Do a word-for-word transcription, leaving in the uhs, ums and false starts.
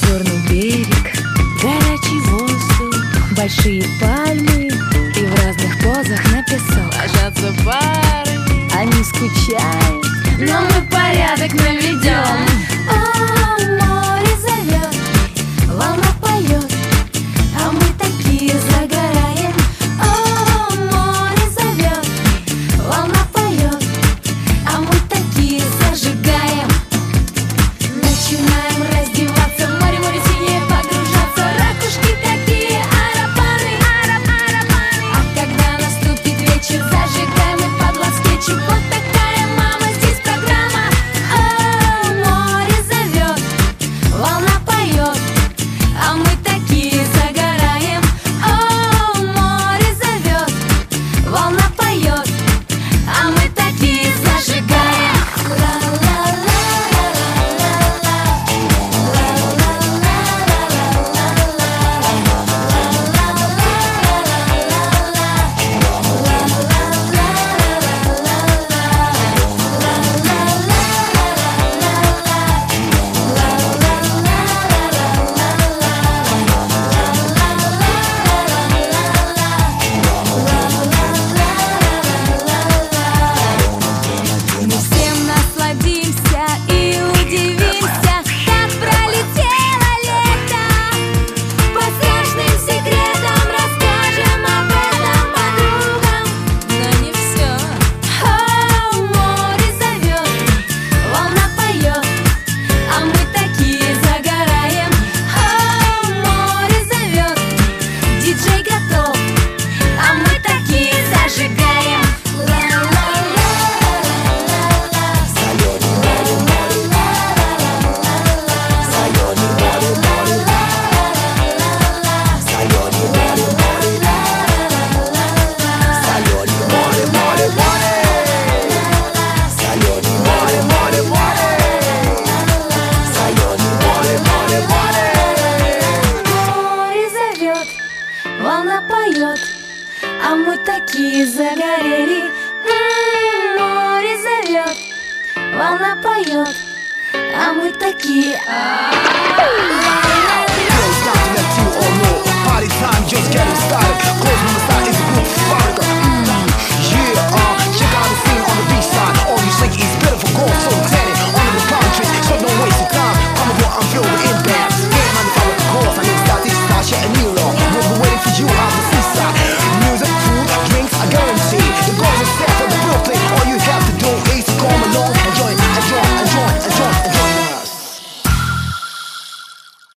черный берег, горячий воздух, большие пальмы, и в разных позах на песок ложатся парами. Они скучают, но мы порядок наведем. О, море зовет, волна поет, а мы такие загораем. О, море зовет, волна поет, а мы такие зажигаем. Начинаем раздеваться, в море, море синее погружаться. Ракушки такие, арапаны, арап, арапаны. А когда наступит вечер, зажигаем и под лад скетчем. Вот такая, мама, здесь программа. О, море зовет, волна поет, а мы такие загораем. О, море зовет, волна поет, а мы такие зажигаем. Мы всем насладимся и удивимся, как пролетело лето. По страшным секретам расскажем об этом подругам. Но не все. О, море зовет, волна поет, а мы такие загораем. О, море зовет, диджей готов, а мы такие зажигаем. Море зовет, волна поет, а мы такие загорели. М, Море зовет, волна поет, а мы такие. А-а-а.